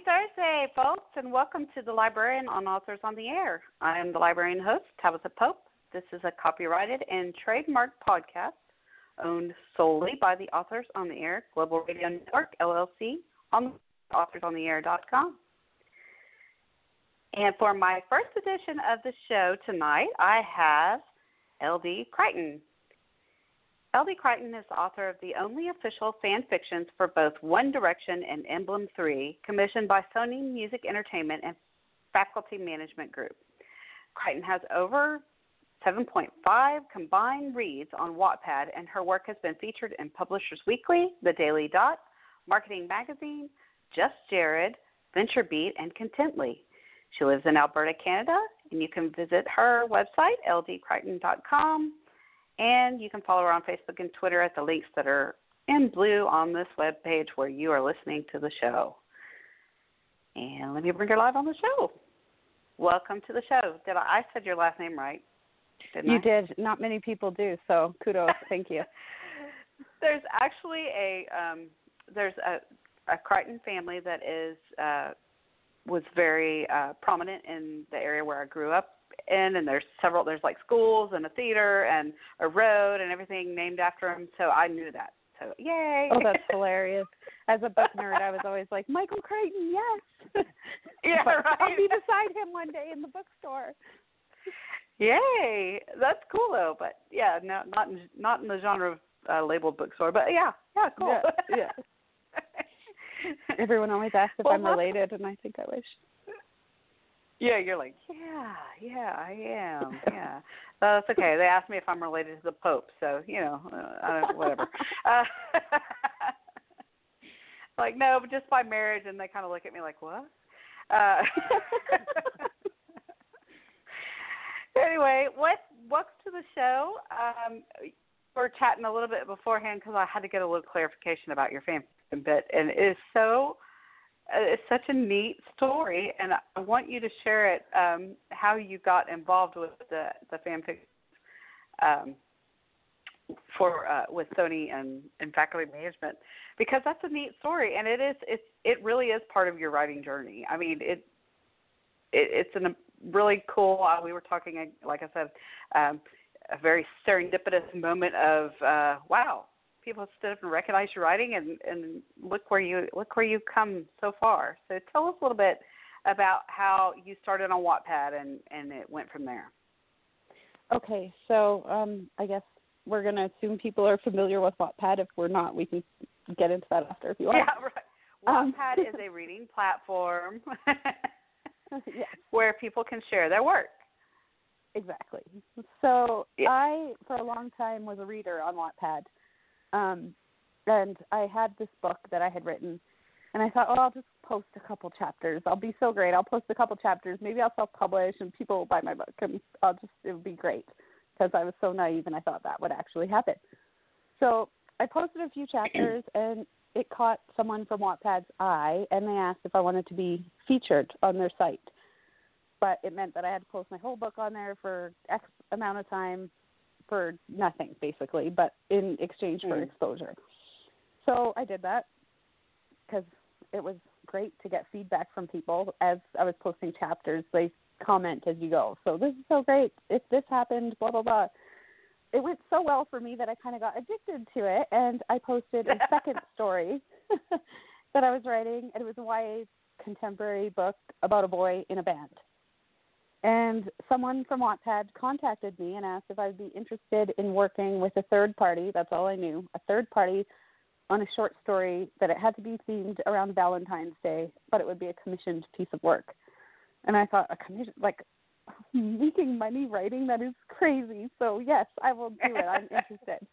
Thursday, folks, and welcome to The Librarian on Authors on the Air. I am the librarian host, Tabitha Pope. This is a copyrighted and trademarked podcast owned solely by the Authors on the Air Global Radio Network, LLC, on authorsontheair.com. And for my first edition of the show tonight, I have L.D. Crichton. L.D. Crichton is the author of the only official fan fictions for both One Direction and Emblem 3, commissioned by Sony Music Entertainment and Faculty Management Group. Crichton has over 7.5 combined reads on Wattpad, and her work has been featured in Publishers Weekly, The Daily Dot, Marketing Magazine, Just Jared, VentureBeat, and Contently. She lives in Alberta, Canada, and you can visit her website, ldcrichton.com. And you can follow her on Facebook and Twitter at the links that are in blue on this webpage where you are listening to the show. And let me bring her live on the show. Welcome to the show. I said your last name right, didn't I? You did. Not many people do, so kudos. Thank you. There's actually a Crichton family that was very prominent in the area where I grew up in, and there's like schools and a theater and a road and everything named after him, so I knew that. So yay! Oh, that's hilarious. As a book nerd, I was always like, Michael Crichton, yes. Yeah, right. I'll be beside him one day in the bookstore. Yay! That's cool though, but yeah, no, not in the genre of labeled bookstore, but yeah, cool. Yeah. Everyone always asks if I'm related, and I think I wish. Yeah, you're like, yeah, I am. Yeah, that's okay. They asked me if I'm related to the Pope, so whatever. Like, no, but just by marriage, and they kind of look at me like, what? Anyway, welcome to the show. We're chatting a little bit beforehand because I had to get a little clarification about your fan bit, and it's such a neat story, and I want you to share it, how you got involved with the fanfic with Sony and Faculty Management, because that's a neat story, and it really is part of your writing journey. I mean, it's a really cool. We were talking, like I said, a very serendipitous moment of wow. People stood up and recognized your writing, and look where you come so far. So tell us a little bit about how you started on Wattpad and it went from there. Okay, so I guess we're going to assume people are familiar with Wattpad. If we're not, we can get into that after if you want. Yeah, right. Wattpad is a reading platform yes. where people can share their work. Exactly. So I, for a long time, was a reader on Wattpad. And I had this book that I had written, and I thought, I'll just post a couple chapters. I'll be so great. I'll post a couple chapters. Maybe I'll self-publish, and people will buy my book, and it would be great, because I was so naive, and I thought that would actually happen. So I posted a few chapters, and it caught someone from Wattpad's eye, and they asked if I wanted to be featured on their site. But it meant that I had to post my whole book on there for X amount of time, for nothing, basically, but in exchange for exposure. So I did that because it was great to get feedback from people. As I was posting chapters, they comment as you go. So this is so great. If this happened, blah, blah, blah. It went so well for me that I kind of got addicted to it, and I posted a second story that I was writing, and it was a YA contemporary book about a boy in a band. And someone from Wattpad contacted me and asked if I'd be interested in working with a third party, that's all I knew, a third party on a short story that it had to be themed around Valentine's Day, but it would be a commissioned piece of work. And I thought, a commission, like, making money writing, that is crazy. So, yes, I will do it. I'm interested.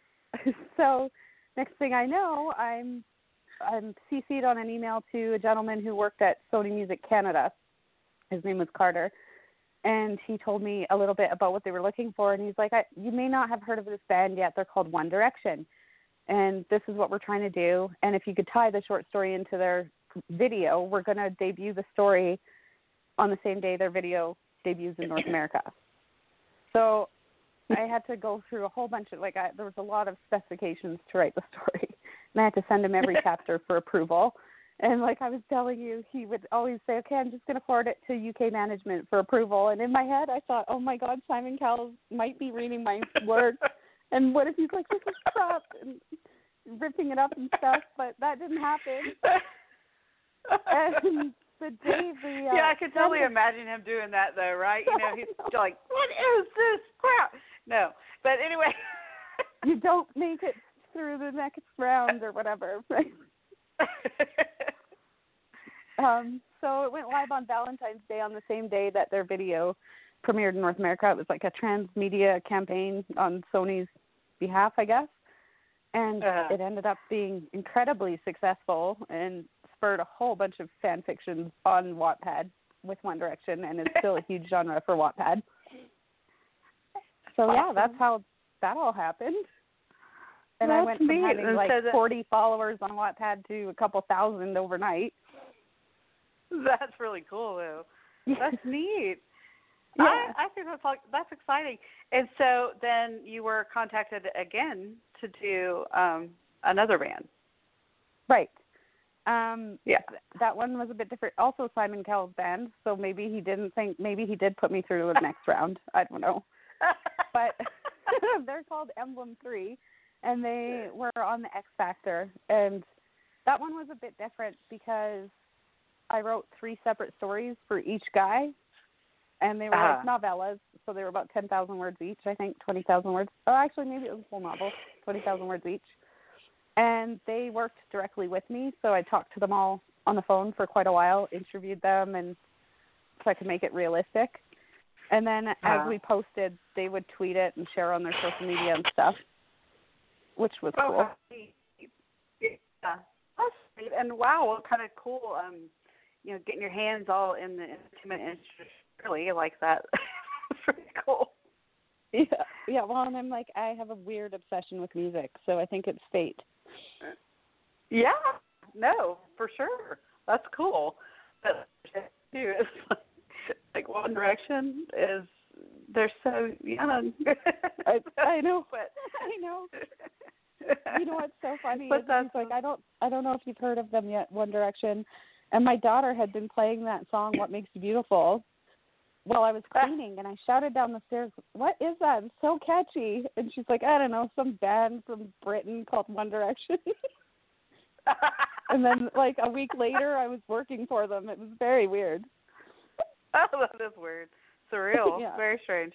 So next thing I know, I'm CC'd on an email to a gentleman who worked at Sony Music Canada. His name was Carter. And he told me a little bit about what they were looking for. And he's like, you may not have heard of this band yet. They're called One Direction. And this is what we're trying to do. And if you could tie the short story into their video, we're going to debut the story on the same day their video debuts in North America. So I had to go through a whole bunch of, there was a lot of specifications to write the story. And I had to send him every chapter for approval. And like I was telling you, he would always say, okay, I'm just going to forward it to UK management for approval. And in my head, I thought, oh, my God, Simon Cowell might be reading my work. And what if he's like, this is crap, and ripping it up and stuff. But that didn't happen. And the day I can totally imagine him doing that, though, right? You know, he's like, what is this crap? No. But anyway. You don't make it through the next round or whatever, right? So it went live on Valentine's Day on the same day that their video premiered in North America. It was like a transmedia campaign on Sony's behalf, I guess. And it ended up being incredibly successful and spurred a whole bunch of fan fictions on Wattpad with One Direction, and it's still a huge genre for Wattpad. So, yeah, that's how that all happened. And I went from having like 40 followers on Wattpad to a couple thousand overnight. That's really cool, though. That's neat. Yeah. I think that's exciting. And so then you were contacted again to do another band. Right. That one was a bit different. Also Simon Cowell's band, so maybe he did put me through to the next round. I don't know. But they're called Emblem 3, and they were on the X Factor. And that one was a bit different because I wrote 3 separate stories for each guy, and they were like novellas, so they were about 10,000 words each, I think, 20,000 words. Oh, actually, maybe it was a full novel, 20,000 words each. And they worked directly with me, so I talked to them all on the phone for quite a while, interviewed them, and so I could make it realistic. And then as we posted, they would tweet it and share on their social media and stuff, which was cool. Yeah, that's great. And wow, what kind of cool, getting your hands all in the intimate industry. Really like that. It's pretty cool. Yeah. Well, and I'm like, I have a weird obsession with music, so I think it's fate. Yeah. No, for sure. That's cool. But it's like One Direction is, they're so young. I know. But I know. You know what's so funny? But it's like I don't know if you've heard of them yet, One Direction. And my daughter had been playing that song, What Makes You Beautiful, while I was cleaning, and I shouted down the stairs, what is that? It's so catchy. And she's like, I don't know, some band from Britain called One Direction. And then, like, a week later, I was working for them. It was very weird. Oh, that is weird. Surreal. Yeah. Very strange.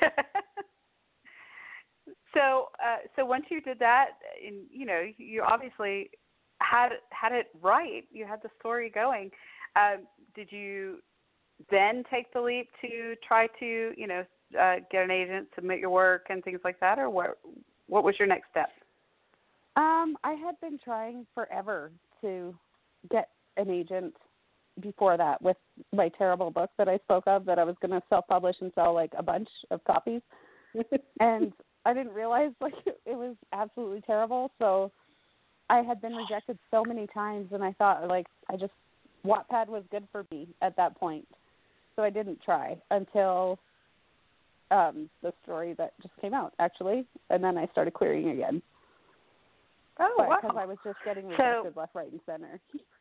So once you did that, and, you obviously had it right. You had the story going. Did you then take the leap to try to, get an agent, submit your work and things like that, or what was your next step? I had been trying forever to get an agent before that with my terrible book that I spoke of that I was going to self-publish and sell like a bunch of copies. And I didn't realize like it was absolutely terrible. So I had been rejected so many times, and I thought like Wattpad was good for me at that point. So I didn't try until the story that just came out, actually, and then I started querying again. Oh, wow. Because I was just getting rejected left, right, and center.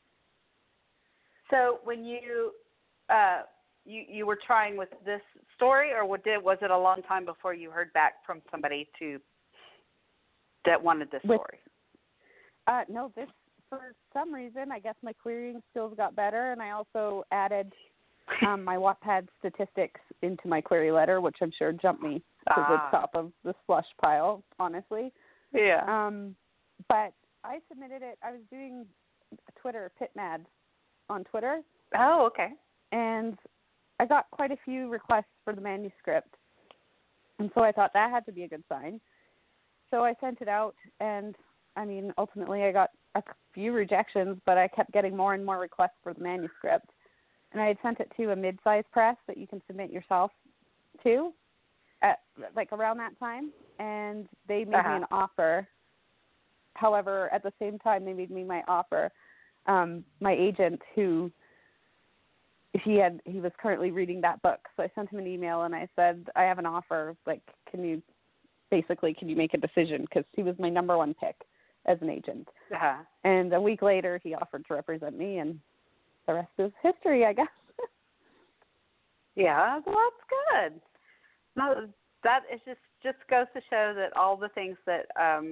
So when you were trying with this story, or was it a long time before you heard back from somebody that wanted this story? No, this, for some reason, I guess my querying skills got better, and I also added my Wattpad statistics into my query letter, which I'm sure jumped me to the top of the slush pile, honestly. Yeah. But I submitted it. I was doing Twitter, PitMad on Twitter. Oh, okay. And I got quite a few requests for the manuscript. And so I thought that had to be a good sign. So I sent it out, and, ultimately I got a few rejections, but I kept getting more and more requests for the manuscript. And I had sent it to a mid-sized press that you can submit yourself to, around that time, and they made me an offer. However, at the same time they made me my offer, my agent, who he was currently reading that book, so I sent him an email and I said, I have an offer. Like, can you make a decision? Because he was my number one pick as an agent. Uh-huh. And a week later, he offered to represent me, and the rest is history, I guess. Yeah, well, that's good. No, that is just goes to show that all the things that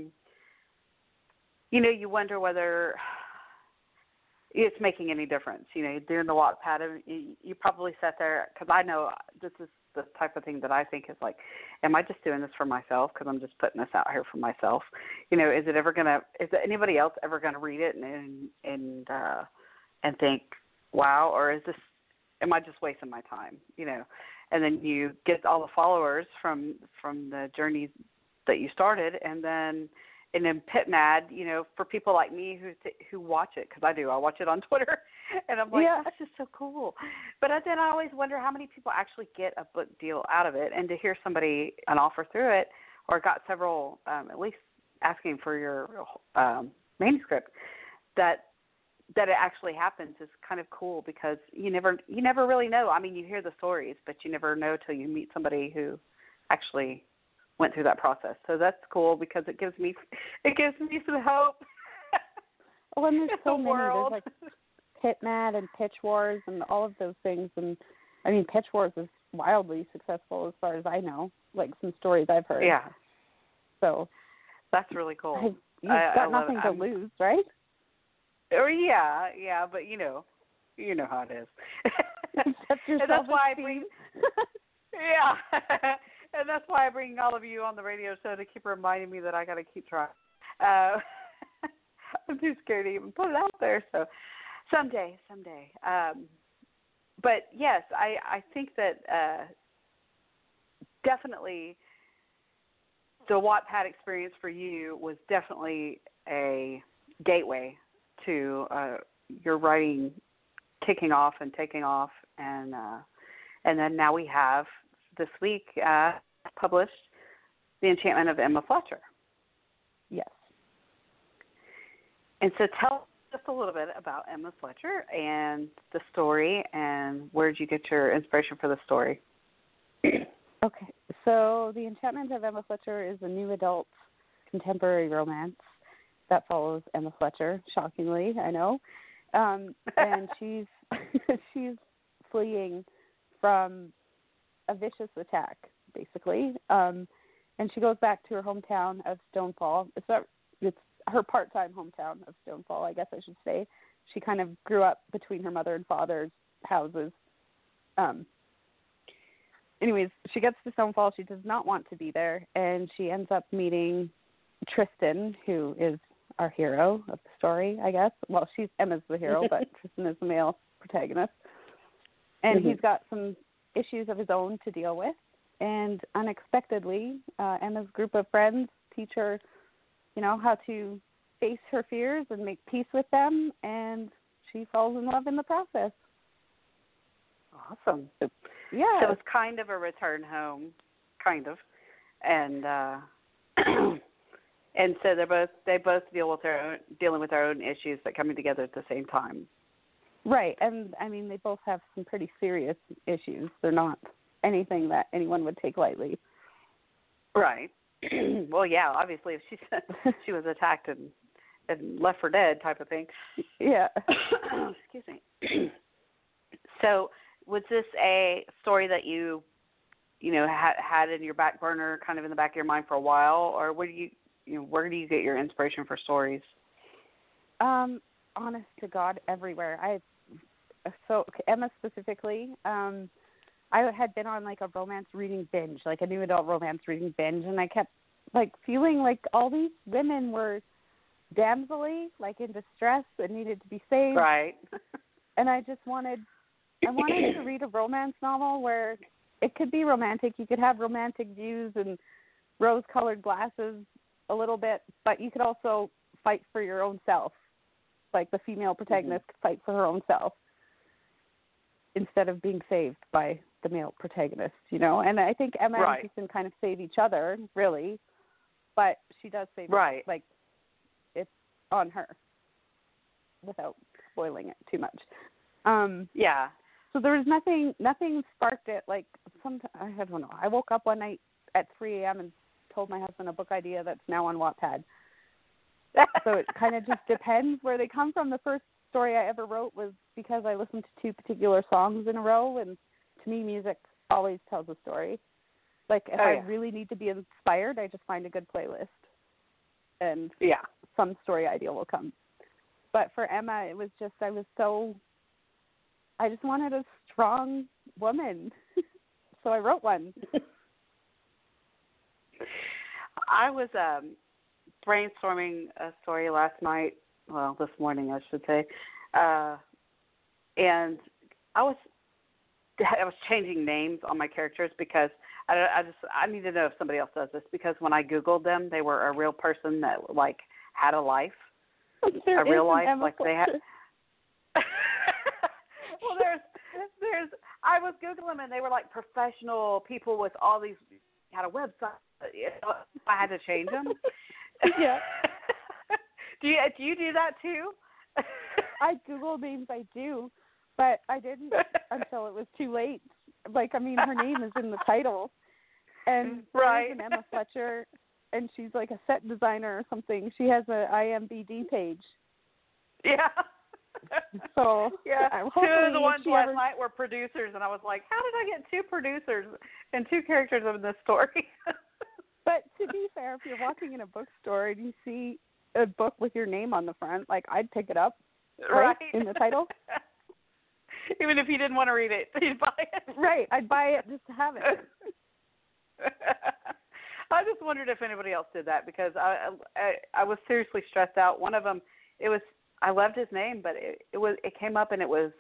you wonder whether it's making any difference. Doing the Wattpad, you probably sat there, because I know this is the type of thing that I think is like, am I just doing this for myself because I'm just putting this out here for myself? Is anybody else ever gonna read it and think, wow, or am I just wasting my time? And then you get all the followers from the journey that you started, and then Pit Mad, for people like me who watch it, because I watch it on Twitter, and I'm like, that's just so cool. But then I always wonder how many people actually get a book deal out of it, and to hear somebody an offer through it, or got several at least asking for your manuscript, that it actually happens is kind of cool, because you never really know. I mean, you hear the stories, but you never know till you meet somebody who actually went through that process. So that's cool, because it gives me some hope. Well, and there's so many. World. There's like Pit Mad and Pitch Wars and all of those things. And I mean, Pitch Wars is wildly successful as far as I know. Like some stories I've heard. Yeah. So that's really cool. You've got nothing to lose, right? Or yeah, but you know how it is. And that's why I bring. Yeah. And that's why I bring all of you on the radio show, to keep reminding me that I got to keep trying. I'm too scared to even put it out there. So someday. But yes, I think that definitely the Wattpad experience for you was definitely a gateway to your writing kicking off and taking off, and then now we have this week published The Enchantment of Emma Fletcher. Yes. And so tell us just a little bit about Emma Fletcher and the story, and where did you get your inspiration for the story? Okay, so The Enchantment of Emma Fletcher is a new adult contemporary romance that follows Emma Fletcher, shockingly, I know. And she's fleeing from a vicious attack, basically. And she goes back to her hometown of Stonefall. It's her part-time hometown of Stonefall, I guess I should say. She kind of grew up between her mother and father's houses. Anyways, she gets to Stonefall. She does not want to be there, and she ends up meeting Tristan, who is our hero of the story, I guess. Well, Emma's the hero, but Tristan is the male protagonist. And he's got some issues of his own to deal with, and unexpectedly, Emma's group of friends teach her, how to face her fears and make peace with them, and she falls in love in the process. Awesome. Yeah. So it's kind of a return home, kind of, and and so they both dealing with their own issues, but coming together at the same time. Right, and I mean, they both have some pretty serious issues. They're not anything that anyone would take lightly. Right. Well, yeah, obviously, if she was attacked and left for dead type of thing. Yeah. Excuse me. So, was this a story that you had in your back burner, kind of in the back of your mind for a while, or where do you get your inspiration for stories? Honest to God, everywhere. So Emma specifically, I had been on like a romance reading binge, like a new adult romance reading binge, and I kept like feeling like all these women were damselly, like in distress and needed to be saved. Right. And I wanted to read a romance novel where it could be romantic. You could have romantic views and rose-colored glasses a little bit, but you could also fight for your own self. Like the female protagonist could fight for her own self instead of being saved by the male protagonist, And I think Emma and Tristan kind of save each other, really, but she does save her, like it's on her without spoiling it too much. Yeah. So there was nothing sparked it. Like I don't know. I woke up one night at 3 a.m. and told my husband a book idea that's now on Wattpad. So it kind of just depends where they come from. The first story I ever wrote was because I listened to 2 particular songs in a row, and to me, music always tells a story. Like, if I really need to be inspired, I just find a good playlist, and some story idea will come. But for Emma, it was just, I just wanted a strong woman, so I wrote one. I was brainstorming a story last night, well, this morning, I should say, and I was changing names on my characters because I need to know if somebody else does this, because when I Googled them, they were a real person that, like, had a life, a real life, like they had. Well, there's. I was Googling them, and they were like professional people with all these, had a website. I had to change them. Yeah. Do you do that too? I Google names, I do, but I didn't until it was too late. Like, I mean, her name is in the title, and there's an Emma Fletcher, and she's like a set designer or something. She has a IMDb page. Yeah. So yeah, 2 of the ones last night were producers, and I was like, how did I get 2 producers and 2 characters in this story? But to be fair, if you're walking in a bookstore and you see a book with your name on the front, like, I'd pick it up, right? In the title. Even if you didn't want to read it, you'd buy it. Right, I'd buy it just to have it. I just wondered if anybody else did that, because I was seriously stressed out. One of them, I loved his name, but it came up and it was,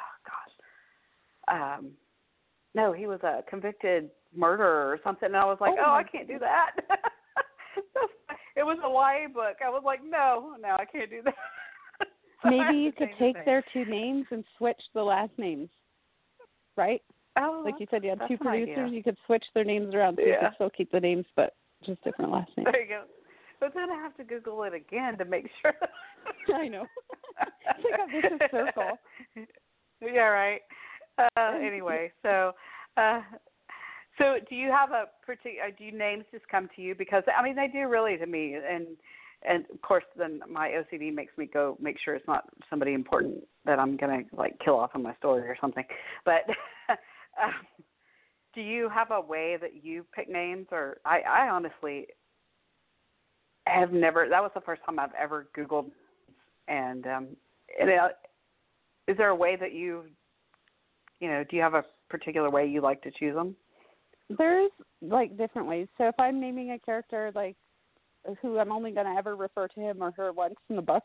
no, he was a convicted murderer or something, and I was like, I can't do that. It was a YA book. I was like, no, I can't do that. Maybe you could take their 2 names and switch the last names, right? Oh, like you said, you had 2 producers. Idea. You could switch their names around, so you could still keep the names, but just different last names. There you go. But then I have to Google it again to make sure. I know. It's like a vicious circle. Yeah, right. Anyway, so do you have a particular? Do names just come to you? Because I mean, they do really to me, and of course, then my OCD makes me go make sure it's not somebody important that I'm gonna like kill off in my story or something. But do you have a way that you pick names? Or I honestly have never. That was the first time I've ever Googled, and is there a way that do you have a particular way you like to choose them? There's like different ways. So if I'm naming a character, like, who I'm only going to ever refer to him or her once in the book,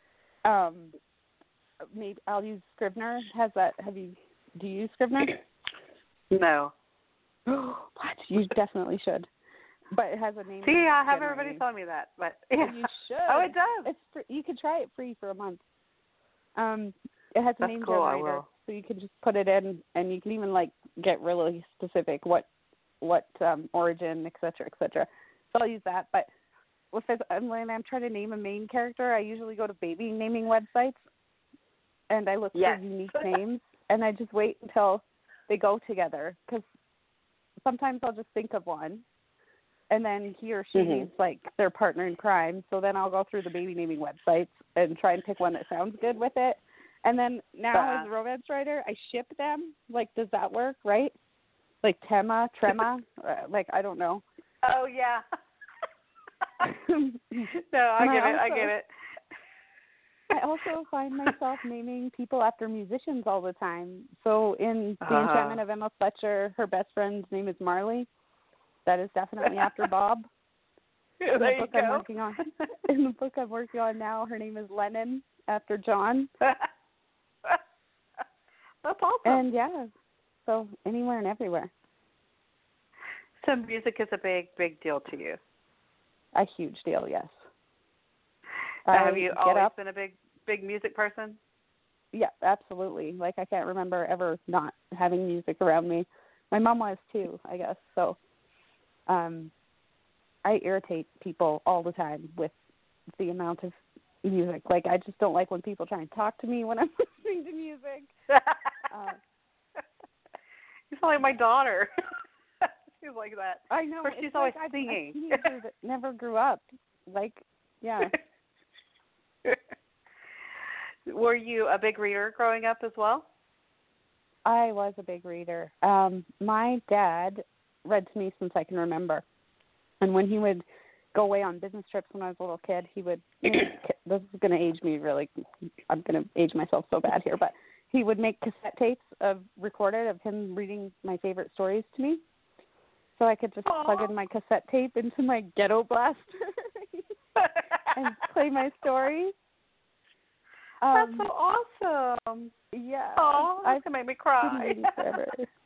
maybe I'll use Scrivener. Do you use Scrivener? No. What? You definitely should. But it has a name. See, I have everybody telling me that, but yeah. You should. Oh, it does. It's free. You can try it free for a month. It has a name generator, so you can just put it in, and you can even like get really specific what origin, et cetera, et cetera. So I'll use that. But when I'm trying to name a main character, I usually go to baby naming websites, and I look for unique names, and I just wait until they go together, because sometimes I'll just think of one, and then he or she needs like their partner in crime. So then I'll go through the baby naming websites and try and pick one that sounds good with it. And then now as a romance writer, I ship them. Like, does that work, right? Like Trema, like, I don't know. Oh, yeah. No, I get it. I also find myself naming people after musicians all the time. So in The Enchantment of Emma Fletcher, her best friend's name is Marley. That is definitely after Bob. Yeah, there you go. In the book I'm working on now, her name is Lennon, after John. That's awesome. And yeah, so anywhere and everywhere. So music is a big deal to you. A huge deal, yes. Have you always been a big music person? Yeah, absolutely. Like, I can't remember ever not having music around me. My mom was too, I guess. So I irritate people all the time with the amount of music. Like, I just don't like when people try and talk to me when I'm listening to music. You sound like my daughter. She's like that. I know. She's always singing. A teenager that never grew up. Like, yeah. Were you a big reader growing up as well? I was a big reader. My dad read to me since I can remember. And when he would go away on business trips when I was a little kid, he would, this is going to age me really, I'm going to age myself so bad here, but he would make cassette tapes recorded of him reading my favorite stories to me. So I could just plug in my cassette tape into my ghetto blaster and play my stories. That's so awesome. Yeah. Oh, that's going to make me cry. Forever.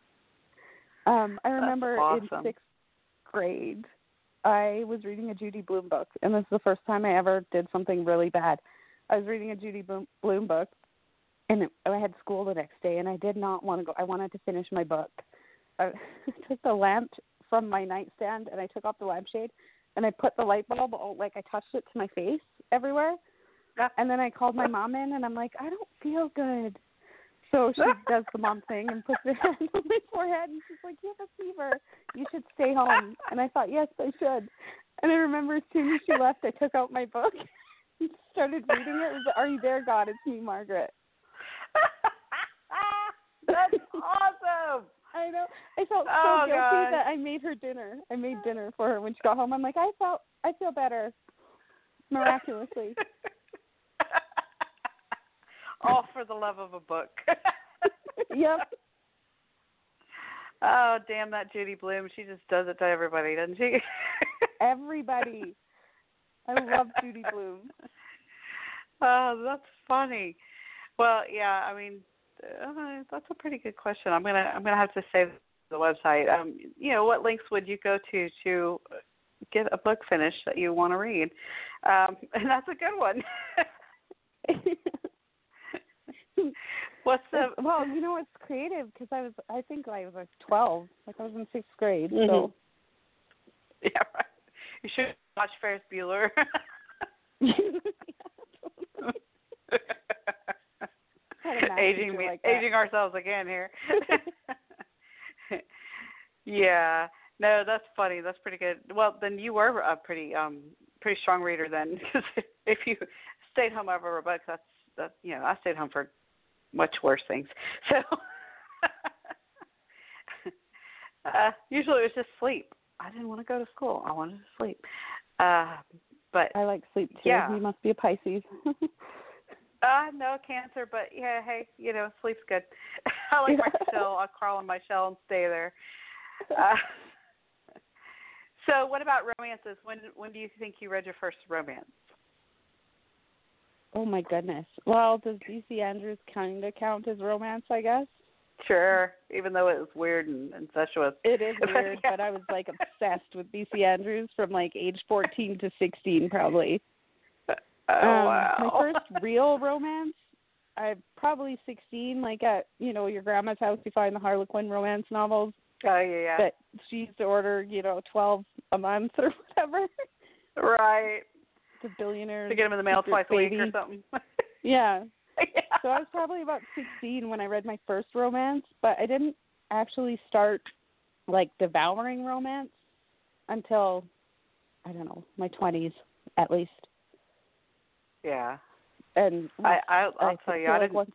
I remember awesome. in 6th grade, I was reading a Judy Blume book, and this is the first time I ever did something really bad. I was reading a Judy Blume book, and I had school the next day, and I did not want to go. I wanted to finish my book. I took the lamp from my nightstand, and I took off the lampshade, and I put the light bulb, like I touched it to my face everywhere. And then I called my mom in, and I'm like, I don't feel good. So she does the mom thing and puts her hand on my forehead, and she's like, you have a fever. You should stay home. And I thought, yes, I should. And I remember as soon as she left, I took out my book and started reading it. It was, Are You There, God? It's Me, Margaret. That's awesome. I know. I felt so guilty that I made her dinner. I made dinner for her when she got home. I'm like, I feel better, miraculously. All for the love of a book. Yep. Oh, damn that Judy Blume. She just does it to everybody, doesn't she? Everybody. I love Judy Blume. Oh, that's funny. Well, yeah, I mean, that's a pretty good question. I'm gonna have to save the website. What links would you go to get a book finished that you want to read? And that's a good one. What's the? Well, it's creative because I think I was like 12, like I was in 6th grade. Mm-hmm. So yeah, right. You should watch Ferris Bueller. Aging ourselves again here. Yeah, no, that's funny. That's pretty good. Well, then you were a pretty strong reader then, because if you stayed home over a book, that's I stayed home for much worse things. So usually it was just sleep. I didn't want to go to school. I wanted to sleep. But I like sleep too. Yeah. You must be a Pisces. No, Cancer, but yeah, hey, sleep's good. I like my shell. I'll crawl in my shell and stay there. So what about romances? When do you think you read your first romance? Oh, my goodness. Well, does B.C. Andrews kind of count as romance, I guess? Sure, even though it was weird and incestuous. It is weird, but I was, like, obsessed with B.C. Andrews from, like, age 14 to 16, probably. Wow. My first real romance, I'm probably 16, like at, your grandma's house, you find the Harlequin romance novels. Oh, yeah. That she used to order, 12 a month or whatever. Right. The billionaire. To get them in the mail twice a week or something. Yeah. Yeah. So I was probably about 16 when I read my first romance, but I didn't actually start, like, devouring romance until, I don't know, my 20s at least. Yeah. And I'll tell you, I didn't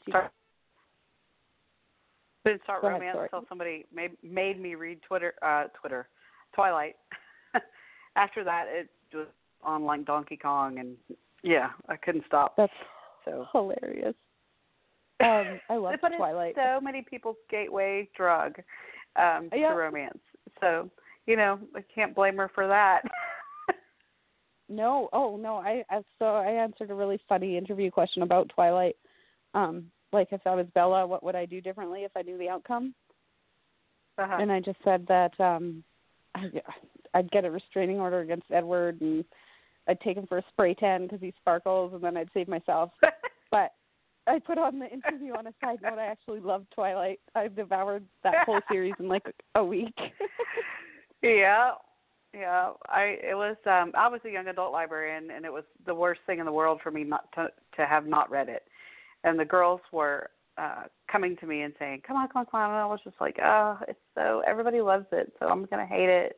start Go romance ahead, until somebody made me read Twilight. After that, it was on like Donkey Kong, and yeah, I couldn't stop. That's hilarious. I love but Twilight. It's so many people's gateway drug to romance. So, I can't blame her for that. No. Oh, no. I answered a really funny interview question about Twilight. Like if I was Bella, what would I do differently if I knew the outcome? Uh-huh. And I just said that I'd get a restraining order against Edward, and I'd take him for a spray tan because he sparkles, and then I'd save myself. But I put on the interview on a side note, I actually loved Twilight. I've devoured that whole series in like a week. Yeah. Yeah, I was a young adult librarian, and it was the worst thing in the world for me not to have not read it. And the girls were coming to me and saying, "Come on." And I was just like, "Oh, everybody loves it, so I'm gonna hate it,"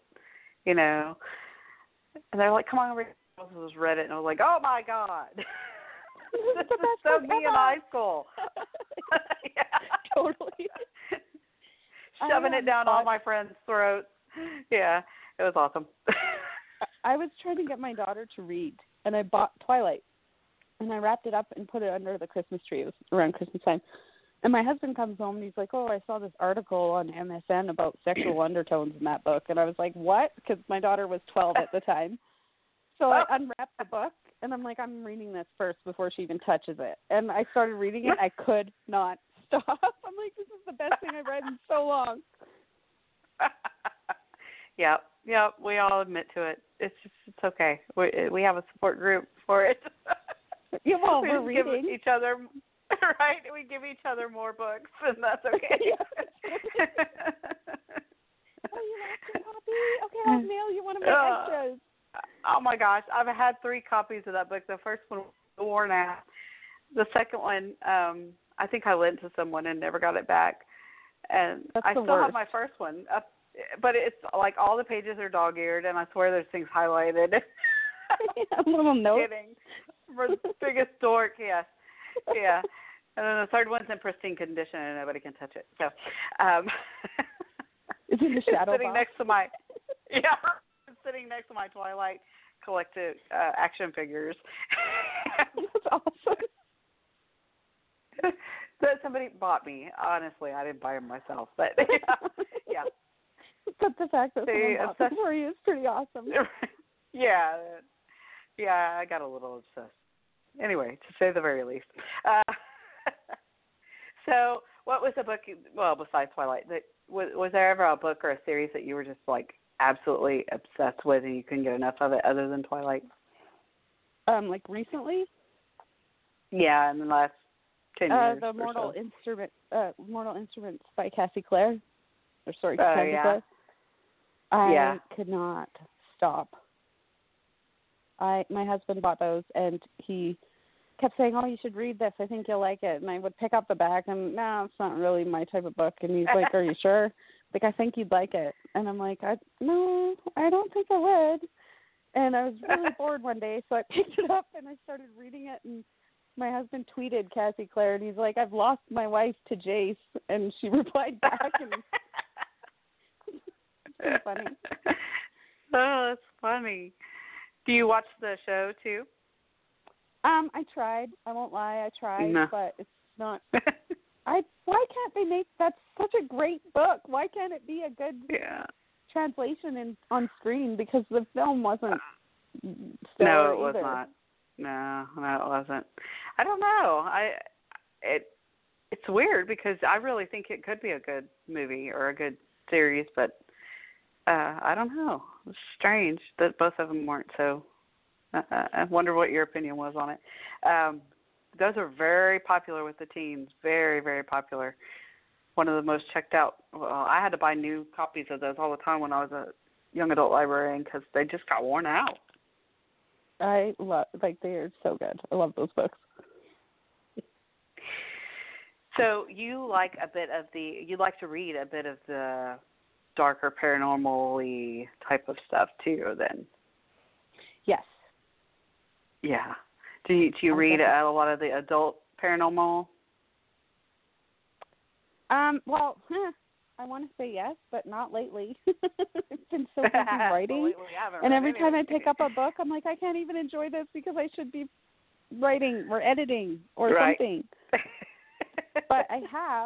And they're like, "Come on, read it." I just read it, and I was like, "Oh my God." This is the best so book me ever. in high school. Yeah. Totally. Shoving it down all my friends' throats. Yeah, it was awesome. I was trying to get my daughter to read, and I bought Twilight, and I wrapped it up and put it under the Christmas tree. It was around Christmas time. And my husband comes home, and he's like, oh, I saw this article on MSN about sexual undertones in that book. And I was like, what? Because my daughter was 12 at the time. So I unwrapped the book, and I'm like, I'm reading this first before she even touches it. And I started reading it. I could not stop. I'm like, this is the best thing I've read in so long. Yep. We all admit to it. It's okay. We have a support group for it. Yeah, well, we we're reading. give each other, right? We give each other more books, and that's okay. Oh, you lost your copy? Okay, I'll mail you one of my extras. Oh my gosh, I've had 3 copies of that book. The first one was worn out. The second one, I think I lent to someone and never got it back. And That's I the still worst. have my first one up, but it's like all the pages are dog-eared, and I swear there's things highlighted. A little note. Kidding. For the biggest dork, yes. Yeah. And then the third one's in pristine condition, and nobody can touch it. So, it's in the shadow sitting box. next to my, sitting next to my Twilight collected action figures. That's awesome. That somebody bought me. Honestly, I didn't buy them myself, but yeah. But the fact that someone bought them for you is pretty awesome. Yeah, I got a little obsessed. Anyway, to say the very least. So, what was the book? Well, besides Twilight, was there ever a book or a series that you were just like absolutely obsessed with, and you couldn't get enough of it, other than Twilight? Like recently? Yeah, in the last 10 years. The Mortal Instruments by Cassie Clare. Cassie yeah. Clare. I could not stop. My husband bought those, and he kept saying, oh, you should read this. I think you'll like it. And I would pick up the back, and no, it's not really my type of book. And he's like, are you sure? Like, I think you'd like it. And I'm like, no, I don't think I would. And I was really bored one day, so I picked it up, and I started reading it. And my husband tweeted Cassie Clare, and he's like, I've lost my wife to Jace. And she replied back, and it's pretty funny. Oh, that's funny. Do you watch the show, too? I tried. I won't lie. I tried, No. but it's not. Why can't they make that's such a great book? Why can't it be a good translation on screen? Because the film wasn't. No, it was either. not. No, it wasn't. I don't know. It's weird because I really think it could be a good movie or a good series, but I don't know. It's strange that both of them weren't so. I wonder what your opinion was on it. Those are very popular with the teens. Very, very popular. One of the most checked out. Well, I had to buy new copies of those all the time when I was a young adult librarian because they just got worn out. I love, they're so good. I love those books. So you like to read a bit of the darker paranormal-y type of stuff too, then? Yes. Yeah. Do you read a lot of the adult paranormal? Well, I want to say yes, but not lately. I've been so busy writing. And every time I pick up a book, I'm like, I can't even enjoy this because I should be writing or editing or something. But I have.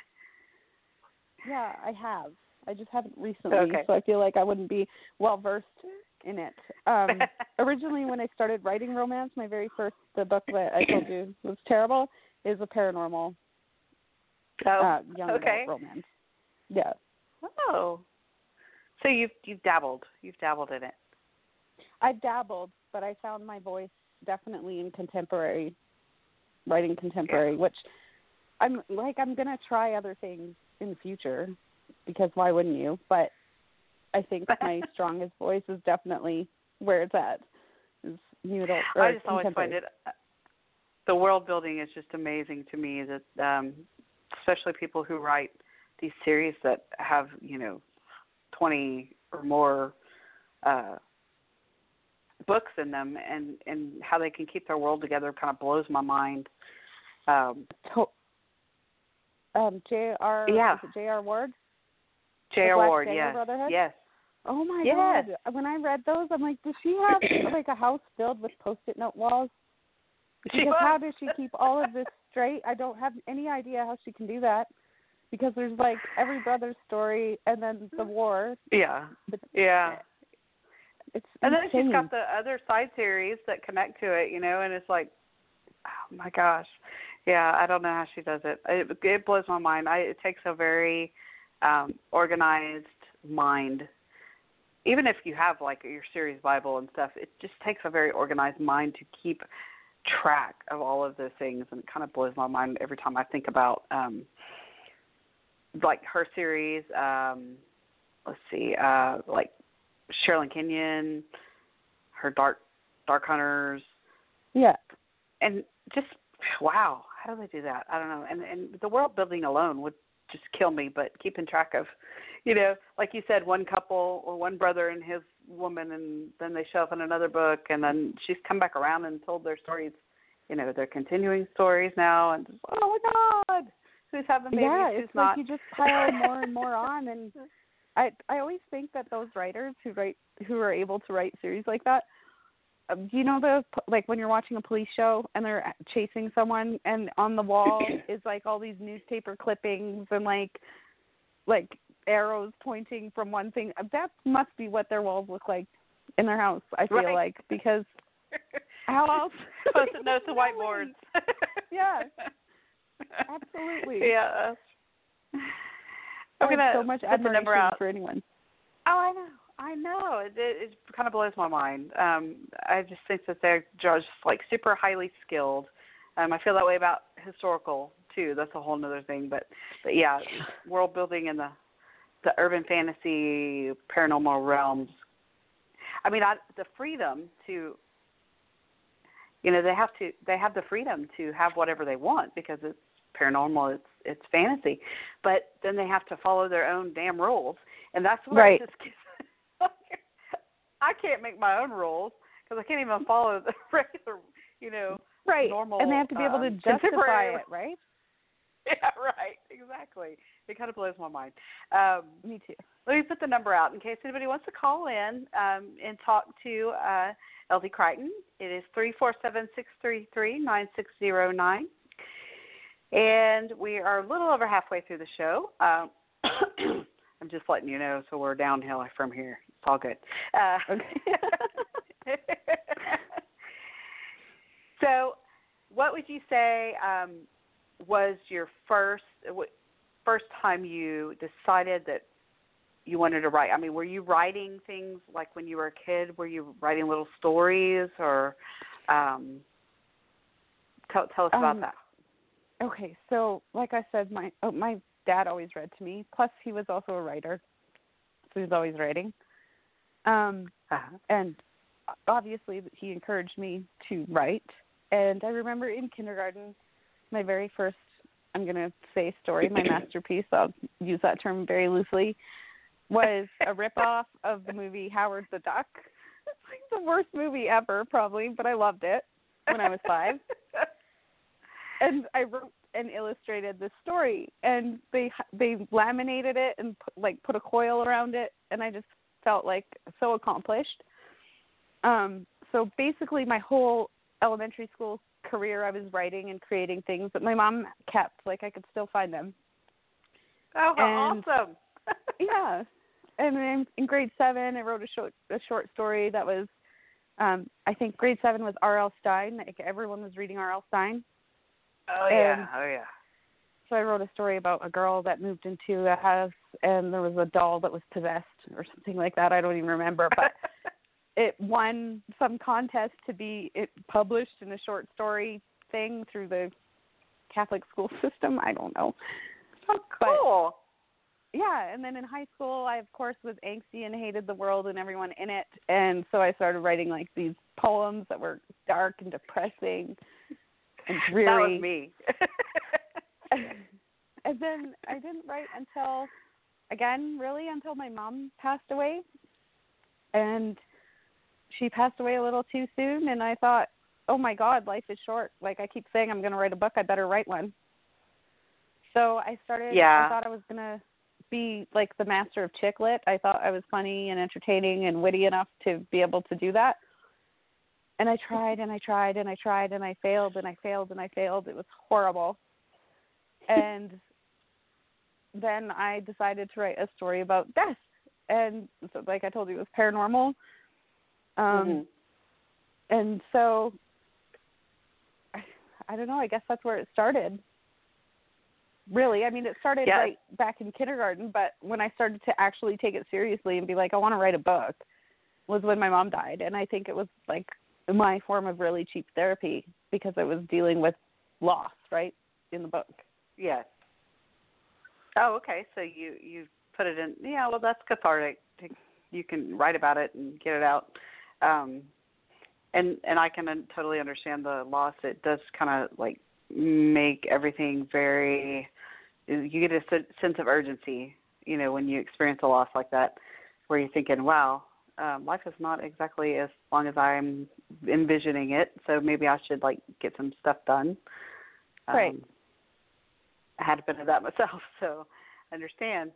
Yeah, I have. I just haven't recently, so I feel like I wouldn't be well-versed in it. Originally, when I started writing romance, the book that I told you was terrible, is a paranormal young adult romance. Yeah. Oh. So you've dabbled. You've dabbled in it. I've dabbled, but I found my voice definitely in contemporary, writing contemporary, which I'm gonna try other things in the future because why wouldn't you? But I think my strongest voice is definitely where it's at. Is new adult or I just always find it. The world building is just amazing to me. That especially people who write these series that have 20 or more books in them, and how they can keep their world together kind of blows my mind. J.R. Yeah. Is it J.R. Ward? J.R. Ward, yes. Brotherhood? Yes. Oh my yes. God! When I read those, I'm like, does she have like a house filled with Post-it note walls? Because how does she keep all of this straight? I don't have any idea how she can do that. Because there's like every brother's story, and then the war. Yeah. Yeah. It's and then insane. she's got the other side series that connect to it, and it's like, oh my gosh, yeah, I don't know how she does it. It blows my mind. It takes a very organized mind. Even if you have like your series Bible and stuff, it just takes a very organized mind to keep track of all of those things, and it kind of blows my mind every time I think about like her series. Let's see, like Sherilyn Kenyon, her Dark Hunters. Yeah. And just, wow, how do they do that? I don't know. And the world building alone would just kill me, but keeping track of, like you said, one couple or one brother and his woman, and then they show up in another book, and then she's come back around and told their stories, they're continuing stories now, and just, oh my God, who's having babies, who's it's not. like you just pile more and more on, and I always think that those writers who are able to write series like that, like when you're watching a police show and they're chasing someone, and on the wall is like all these newspaper clippings and like arrows pointing from one thing. That must be what their walls look like in their house, I feel like, because how else? Post-it notes and whiteboards. Yeah, absolutely. Yeah. I have so much admiration for anyone. Oh, I know. It kind of blows my mind. I just think that they're just like super highly skilled. I feel that way about historical too. That's a whole other thing. But yeah, world building in the urban fantasy paranormal realms. I mean, the freedom to, they have the freedom to have whatever they want because it's paranormal, it's fantasy, but then they have to follow their own damn rules, and that's where it just gets. I can't make my own rules because I can't even follow the regular, normal. And they have to be able to justify it, right? Yeah, right. Exactly. It kind of blows my mind. Me too. Let me put the number out in case anybody wants to call in and talk to LD Crichton. It is 347-633-9609. And we are a little over halfway through the show. I'm just letting you know, so we're downhill from here. It's all good. Okay. So what would you say was your first time you decided that you wanted to write? I mean, were you writing things like when you were a kid? Were you writing little stories, or tell us about that? Okay, so like I said, my dad always read to me. Plus, he was also a writer, so he was always writing. And obviously, he encouraged me to write. And I remember in kindergarten, my very first, I'm going to say story, my masterpiece, I'll use that term very loosely, was a ripoff of the movie Howard the Duck. It's like the worst movie ever, probably, but I loved it when I was 5. And I wrote and illustrated this story, and they laminated it and put a coil around it, and I just felt like so accomplished. So basically, my whole elementary school career, I was writing and creating things that my mom kept. Like, I could still find them. Oh, how awesome! Yeah, and then in grade 7, I wrote a short story that was, I think grade 7 was R.L. Stine. Like, everyone was reading R.L. Stine. Oh yeah. So I wrote a story about a girl that moved into a house, and there was a doll that was possessed or something like that. I don't even remember, but it won some contest to be published in a short story thing through the Catholic school system. I don't know. Oh, cool. But, yeah, and then in high school, I, of course, was angsty and hated the world and everyone in it, and so I started writing, like, these poems that were dark and depressing and dreary. That was me. And then I didn't write until my mom passed away. And she passed away a little too soon, and I thought, oh my God, life is short. Like I keep saying, I'm going to write a book. I better write one. So I started. Yeah. I thought I was going to be like the master of chick lit. I thought I was funny and entertaining and witty enough to be able to do that. And I tried and I tried and I tried and I failed and I failed and I failed. It was horrible. And then I decided to write a story about death. And so, like I told you, it was paranormal. And so, I don't know, I guess that's where it started. Really, I mean, it started right back in kindergarten, but when I started to actually take it seriously and be like, I want to write a book, was when my mom died. And I think it was like my form of really cheap therapy because I was dealing with loss, right, in the book. Yes. Oh, okay. So you put it in. Yeah, well, that's cathartic. You can write about it and get it out. And I can totally understand the loss. It does kind of like make everything very. You get a sense of urgency, you know, when you experience a loss like that, where you're thinking, wow, life is not exactly as long as I'm envisioning it. So maybe I should like get some stuff done. Right. I had a bit of that myself, so I understand.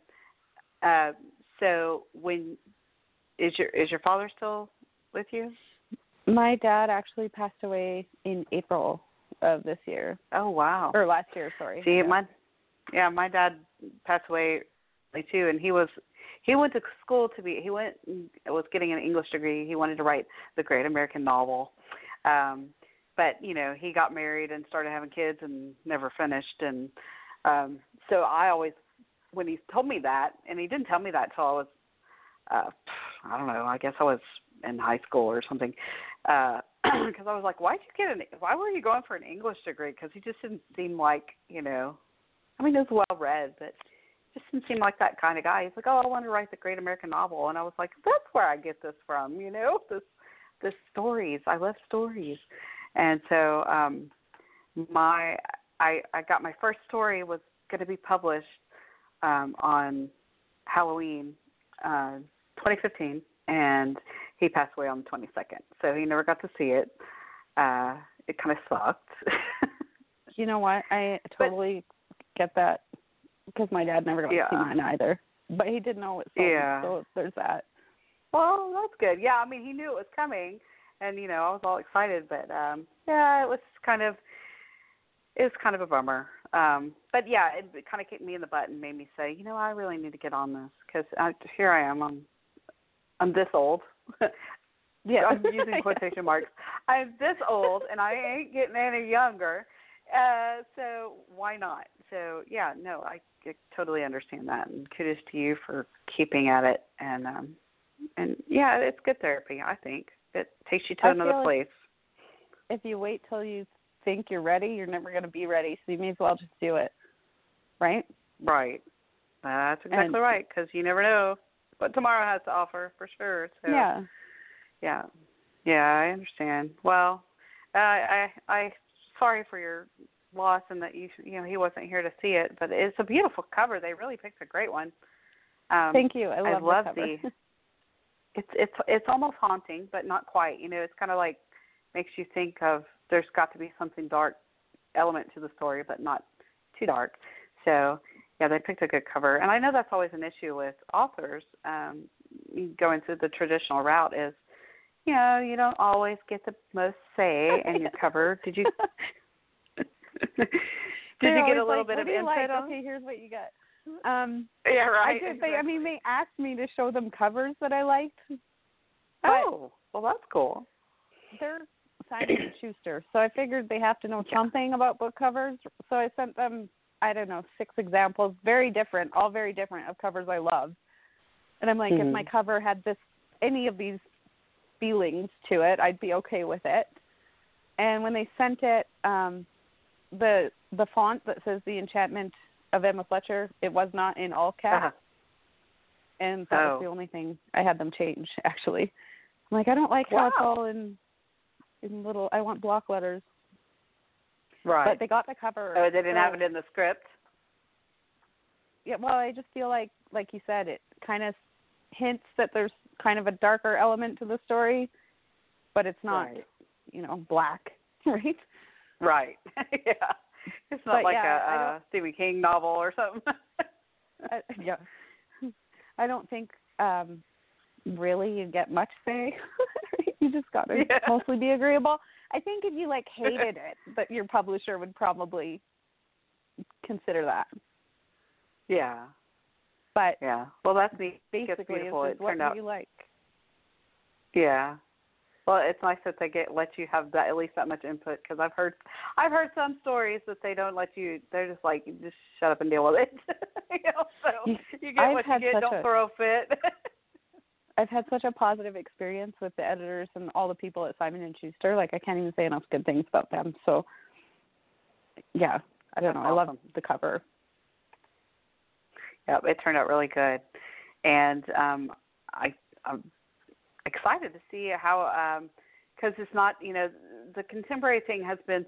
So when is your father still with you? My dad actually passed away in April of this year. Oh, wow. Or last year, sorry. See, my dad passed away too, and he went to school was getting an English degree. He wanted to write the great American novel. But, you know, he got married and started having kids and never finished. And so I always, when he told me that, and he didn't tell me that until I was, I don't know, I guess I was in high school or something. Because I was like, why were you going for an English degree? Because he just didn't seem like, you know, I mean, he was well read, but just didn't seem like that kind of guy. He's like, oh, I want to write the great American novel. And I was like, that's where I get this from, you know, this stories. I love stories. And so I got my first story was going to be published on Halloween 2015, and he passed away on the 22nd. So he never got to see it. It kind of sucked. You know what? I totally get that because my dad never got to see mine either. But he did know it sold, so there's that. Well, that's good. Yeah, I mean, he knew it was coming, and, you know, I was all excited. But, it was kind of a bummer. But, yeah, it kind of kicked me in the butt and made me say, you know, I really need to get on this because here I am. I'm this old. Yeah, I'm using quotation marks. I'm this old, and I ain't getting any younger. So why not? So, yeah, no, I totally understand that, and kudos to you for keeping at it. And yeah, it's good therapy, I think. It takes you to another place. If you wait till you think you're ready, you're never going to be ready, so you may as well just do it, right? Right. That's exactly right, because you never know what tomorrow has to offer, for sure. So, yeah, I understand. Well, I sorry for your loss and that you know he wasn't here to see it, but it's a beautiful cover. They really picked a great one. Thank you. I love the cover. It's almost haunting, but not quite. You know, it's kind of like makes you think of there's got to be something dark element to the story, but not too dark. So, yeah, they picked a good cover. And I know that's always an issue with authors going through the traditional route is, you know, you don't always get the most say in your cover. Did you get a little bit of insight on? Okay, here's what you got. Yeah, right. I did. Exactly. They asked me to show them covers that I liked. Oh, well, that's cool. They're Simon & Schuster, so I figured they have to know something about book covers. So I sent them, I don't know, 6 examples, all very different of covers I love. And I'm like, if my cover had any of these feelings to it, I'd be okay with it. And when they sent it, the font that says The Enchantment of Emma Fletcher, it was not in all caps. And that was the only thing I had them change, actually. I'm like, I don't like how it's all in little, I want block letters. Right. But they got the cover. Oh, they didn't have it in the script? Yeah, well, I just feel like you said, it kind of hints that there's kind of a darker element to the story. but it's not, right. black, right? Right. Yeah. It's not but like yeah, a Stephen King novel or something. Yeah. I don't think really you get much say. You just got to mostly be agreeable. I think if you hated it, that your publisher would probably consider that. Yeah. But yeah. Well, that's neat. Basically, it's beautiful. It's what you like. Yeah. Well, it's nice that they let you have that, at least that much input, because I've heard some stories that they don't let you. They're just like, just shut up and deal with it. So you get what you get. Don't throw a fit. I've had such a positive experience with the editors and all the people at Simon and Schuster. I can't even say enough good things about them. So, yeah, I don't know. Awesome. I love the cover. Yep, it turned out really good, and I'm excited to see how, because it's not, the contemporary thing has been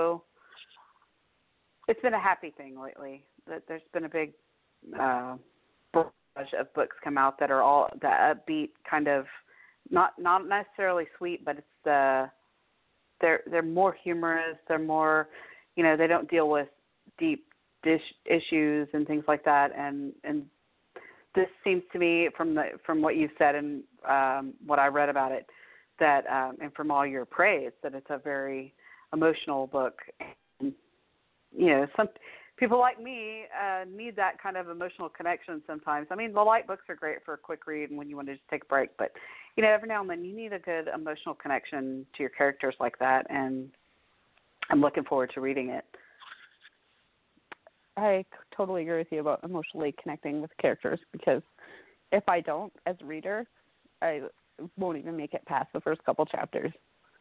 it's been a happy thing lately. That there's been a big barrage of books come out that are all the upbeat kind of, not necessarily sweet, but it's they're more humorous. They're more, they don't deal with deep issues and things like that. And this seems to me, from what you've said and what I read about it, that and from all your praise, that it's a very emotional book. And, some people like me need that kind of emotional connection sometimes. I mean, the light books are great for a quick read and when you want to just take a break, but every now and then you need a good emotional connection to your characters like that, and I'm looking forward to reading it. I totally agree with you about emotionally connecting with characters, because if I don't, as a reader, I won't even make it past the first couple chapters.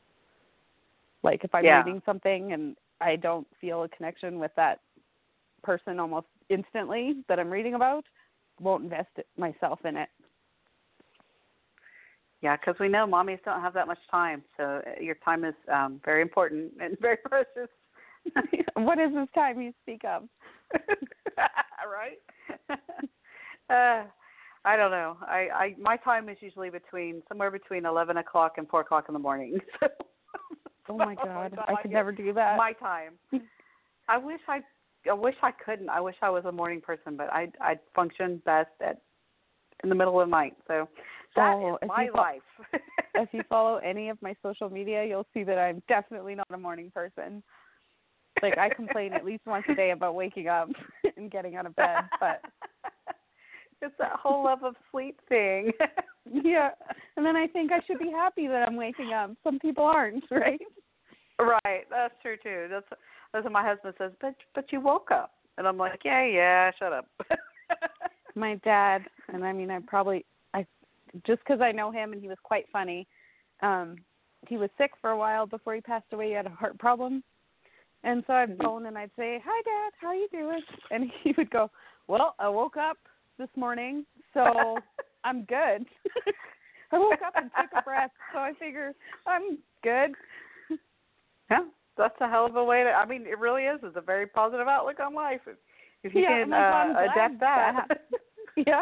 If I'm reading something and I don't feel a connection with that person almost instantly that I'm reading about, won't invest myself in it. Yeah, because we know mommies don't have that much time, so your time is very important and very precious. What is this time you speak of? Right? I don't know. My time is usually somewhere between 11 o'clock and 4 o'clock in the morning. So, oh my God, I could never do that. My time. I wish I couldn't. I wish I was a morning person, but I'd function best in the middle of the night. So that is my life. If you follow any of my social media, you'll see that I'm definitely not a morning person. I complain at least once a day about waking up and getting out of bed, but it's that whole love of sleep thing. Yeah, and then I think I should be happy that I'm waking up. Some people aren't, right? Right, that's true too. That's what my husband says. But you woke up, and I'm like, yeah, shut up. My dad, and I mean, I just because I know him and he was quite funny. He was sick for a while before he passed away. He had a heart problem. And so I'd phone and I'd say, "Hi, Dad, how you doing?" And he would go, "Well, I woke up this morning, so I'm good." I woke up and took a breath, so I figure I'm good. Yeah, that's a hell of a way to. I mean, it really is. It's a very positive outlook on life if you can adapt that. Yeah.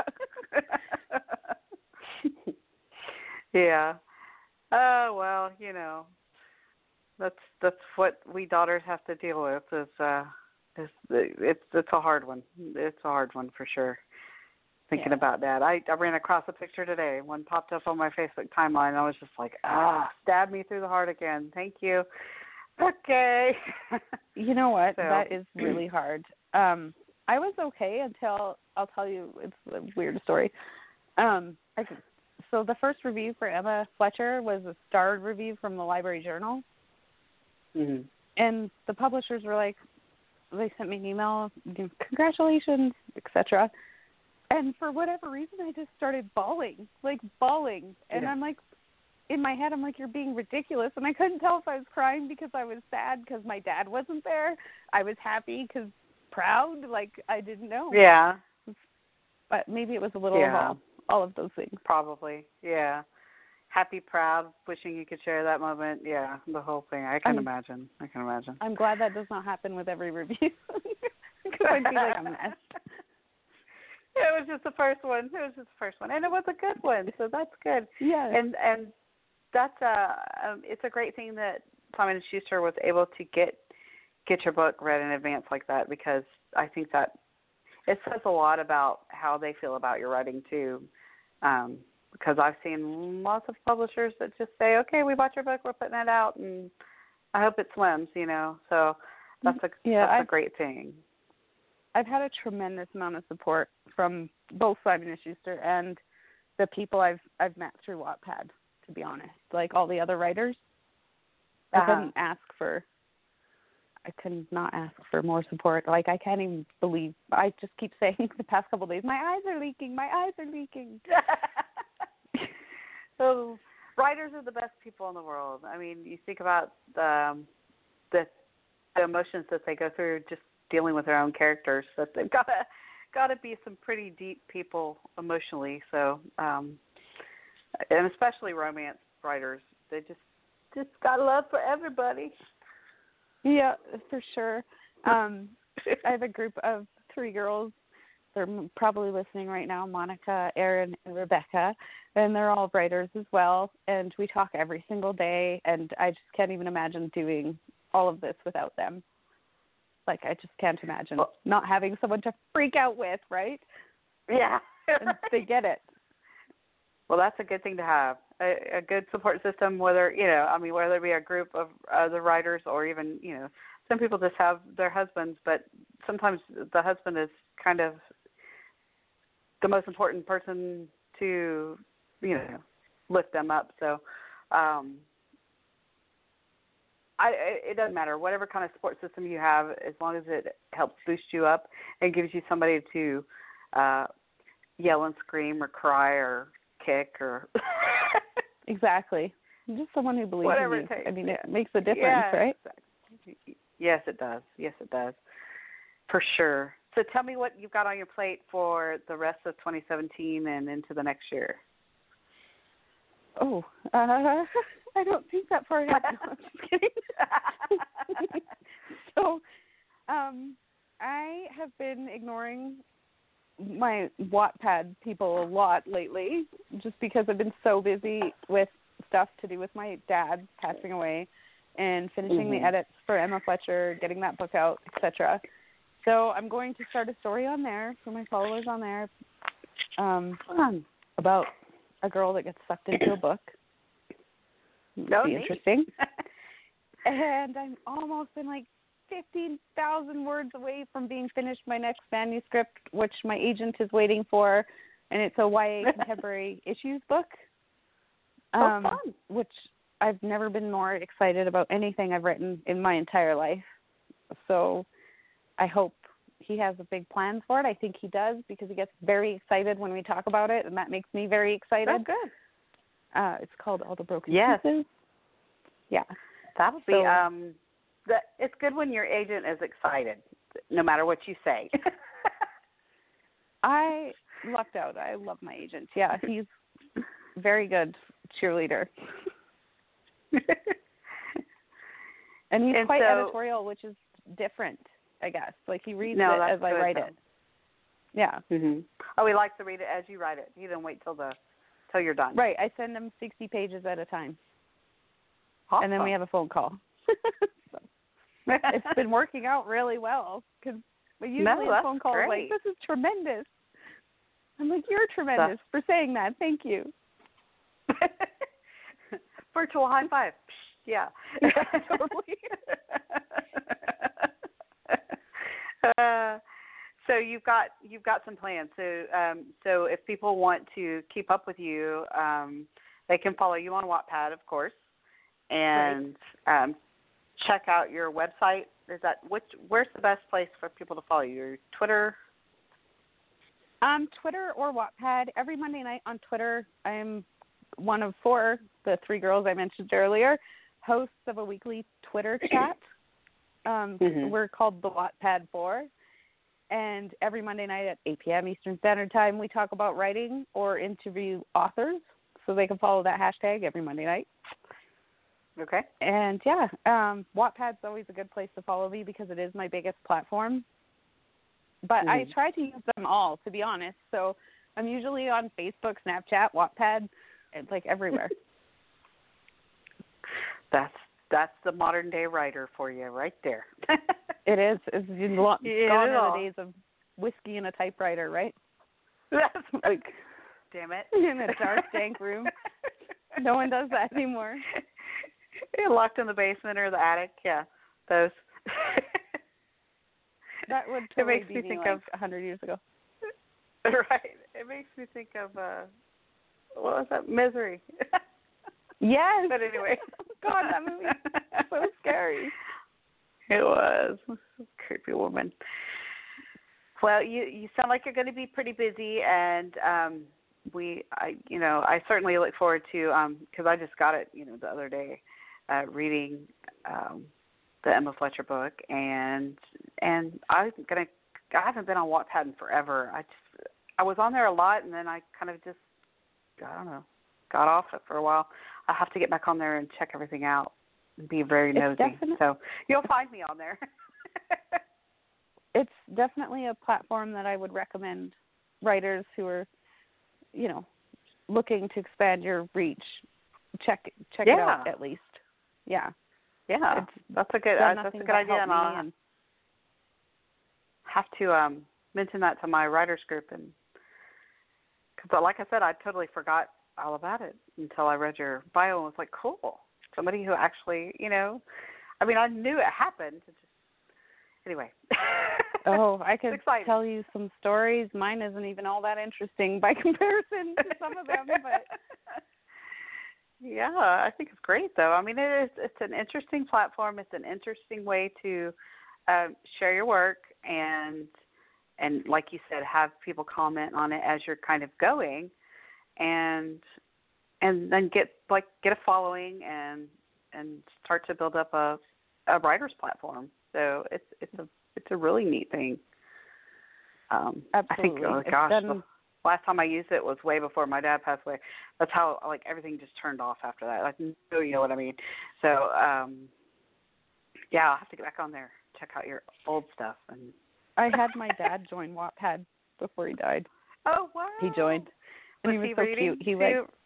Yeah. Oh well, That's what we daughters have to deal with. It's a hard one. It's a hard one for sure. Thinking about that, I ran across a picture today. One popped up on my Facebook timeline, and I was just like, stabbed me through the heart again. Thank you. Okay. You know what? So, that is really hard. I was okay until, I'll tell you, it's a weird story. So the first review for Emma Fletcher was a starred review from the Library Journal. Mm-hmm. And the publishers were like, they sent me an email, congratulations, etc. And for whatever reason, I just started bawling. And I'm like, in my head, I'm like, you're being ridiculous. And I couldn't tell if I was crying because I was sad because my dad wasn't there. I was happy because proud, I didn't know. Yeah. But maybe it was a little of all of those things. Probably, yeah. Happy, proud, wishing you could share that moment. Yeah, the whole thing. I can imagine. I'm glad that does not happen with every review. Because I'd be like a mess. It was just the first one. And it was a good one, so that's good. Yeah. And it's a great thing that Simon & Schuster was able to get your book read in advance like that, because I think that it says a lot about how they feel about your writing too. Because I've seen lots of publishers that just say, "Okay, we bought your book, we're putting it out, and I hope it swims," So that's a great thing. I've had a tremendous amount of support from both Simon & Schuster and the people I've met through Wattpad, to be honest. Like all the other writers, I could not ask for more support. Like, I can't even believe, I just keep saying the past couple of days, my eyes are leaking. So writers are the best people in the world. I mean, you think about the emotions that they go through just dealing with their own characters, that they've got to be some pretty deep people emotionally. So, and especially romance writers, they just got love for everybody. Yeah, for sure. I have a group of 3 girls. They're probably listening right now, Monica, Erin, and Rebecca, and they're all writers as well, and we talk every single day, and I just can't even imagine doing all of this without them. Like, I just can't imagine not having someone to freak out with, right? Yeah. And they get it. Well, that's a good thing to have, a good support system, whether it be a group of other writers or even, some people just have their husbands, but sometimes the husband is kind of the most important person to, lift them up. So it doesn't matter, whatever kind of support system you have, as long as it helps boost you up and gives you somebody to yell and scream or cry or kick or exactly, just someone who believes whatever in you. It takes. I mean, it makes a difference, right? Exactly. Yes, it does. For sure. So tell me what you've got on your plate for the rest of 2017 and into the next year. Oh, I don't think that far ahead. No, I'm just kidding. So, I have been ignoring my Wattpad people a lot lately, just because I've been so busy with stuff to do with my dad passing away and finishing the edits for Emma Fletcher, getting that book out, etc. So I'm going to start a story on there for my followers on there about a girl that gets sucked into a book. It'll be interesting. And I'm almost been like 15,000 words away from being finished my next manuscript, which my agent is waiting for, and it's a YA contemporary issues book. Fun. Which I've never been more excited about anything I've written in my entire life. So I hope he has a big plans for it. I think he does, because he gets very excited when we talk about it, and that makes me very excited. That's good. It's called All the Broken Pieces. Yeah. That'll be it's good when your agent is excited, no matter what you say. I lucked out. I love my agent. Yeah, he's very good cheerleader. And he's quite editorial, which is different, I guess. Like, he reads it as I write it. Yeah. Mm-hmm. Oh, he likes to read it as you write it. He doesn't wait till you're done. Right. I send him 60 pages at a time. Awesome. And then we have a phone call. So, it's been working out really well, because usually a phone call is like, "This is tremendous." I'm like, "You're tremendous for saying that. Thank you." Virtual high five. Yeah. Totally. So you've got some plans. So if people want to keep up with you, they can follow you on Wattpad, of course, and check out your website. Where's the best place for people to follow you? Your Twitter? Twitter or Wattpad. Every Monday night on Twitter, I'm one of 4, the 3 girls I mentioned earlier, hosts of a weekly Twitter chat. We're called the Wattpad 4. And every Monday night at 8 p.m. Eastern Standard Time, we talk about writing or interview authors. So they can follow that hashtag every Monday night. Okay. And, Wattpad's always a good place to follow me, because it is my biggest platform. But I try to use them all, to be honest. So I'm usually on Facebook, Snapchat, Wattpad, and, like, everywhere. That's the modern day writer for you right there. It is. It's gone are the days of whiskey and a typewriter, right? That's like, damn it. In a dark, dank room. No one does that anymore. You're locked in the basement or the attic. Yeah, those. That would totally be me like 100 years ago. Right. It makes me think of, what was that? Misery. Yes. But anyway. God, that movie was so scary. It was. Creepy woman. Well, you sound like you're going to be pretty busy, and I certainly look forward to, because I just got it, the other day, reading the Emma Fletcher book, and I haven't been on Wattpad in forever. I was on there a lot, and then I kind of just, I don't know, got off it for a while. I have to get back on there and check everything out and be very nosy. So you'll find me on there. It's definitely a platform that I would recommend writers who are, looking to expand your reach. Check it out at least. Yeah. Yeah, that's a good idea, and I'll have to mention that to my writers group, and because, like I said, I totally forgot all about it until I read your bio and was like, cool, somebody who actually, I knew it happened. Anyway. Oh, I could tell you some stories. Mine isn't even all that interesting by comparison to some of them, but. Yeah, I think it's great, though. It's an interesting platform. It's an interesting way to share your work and like you said, have people comment on it as you're kind of going, and then get a following and start to build up a writer's platform. So it's a really neat thing. Absolutely. I think, oh gosh, the last time I used it was way before my dad passed away. That's how everything just turned off after that. You know what I mean. So I'll have to get back on there, check out your old stuff. And I had my dad join Wattpad before he died. Oh wow! He joined, and he was so cute. He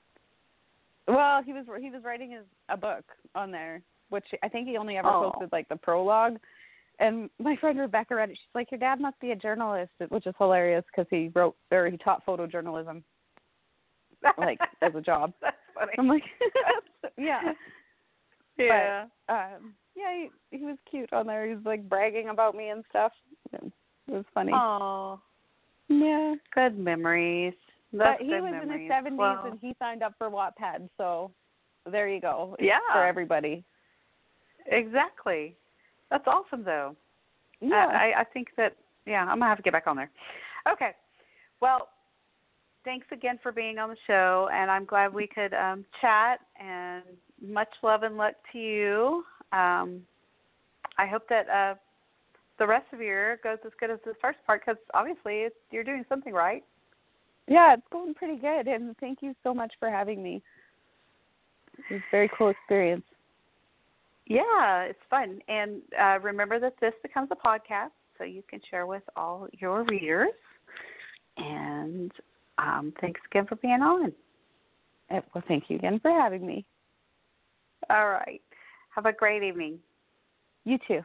was writing a book on there, which I think he only ever posted the prologue. And my friend Rebecca read it. She's like, "Your dad must be a journalist," which is hilarious because he taught photojournalism, as a job. That's funny. I'm like, yeah. Yeah. But, he was cute on there. He was bragging about me and stuff. It was funny. Oh. Yeah. Good memories. But he was in his 70s and he signed up for Wattpad, so there you go. Yeah. For everybody. Exactly. That's awesome, though. Yeah. I think that, I'm going to have to get back on there. Okay. Well, thanks again for being on the show, and I'm glad we could chat, and much love and luck to you. I hope that the rest of your year goes as good as the first part, because obviously you're doing something right. Yeah, it's going pretty good, and thank you so much for having me. It was a very cool experience. Yeah, it's fun. And remember that this becomes a podcast, so you can share with all your readers. And thanks again for being on. Well, thank you again for having me. All right. Have a great evening. You too.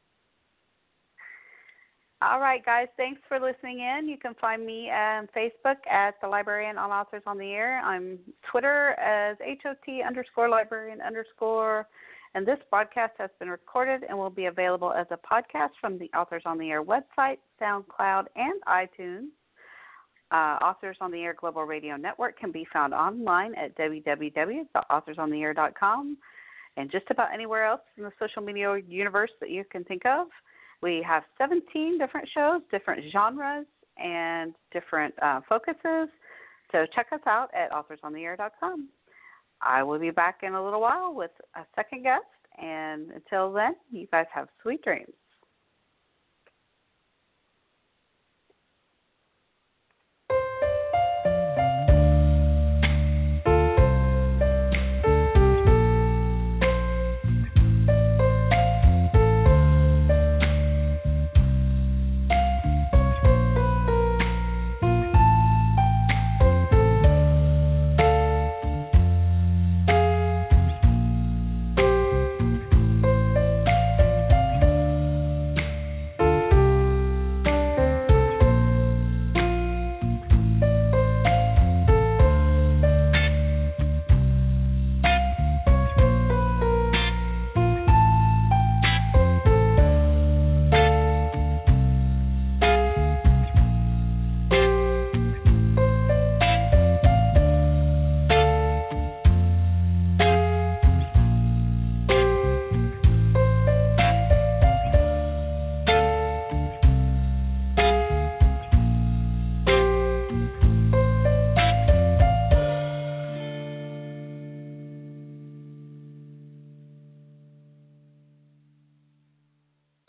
All right, guys. Thanks for listening in. You can find me on Facebook at The Librarian on Authors on the Air. I'm Twitter as HOT_librarian_. And this broadcast has been recorded and will be available as a podcast from the Authors on the Air website, SoundCloud, and iTunes. Authors on the Air Global Radio Network can be found online at www.authorsontheair.com and just about anywhere else in the social media universe that you can think of. We have 17 different shows, different genres, and different focuses. So check us out at authorsontheair.com. I will be back in a little while with a second guest, and until then, you guys have sweet dreams.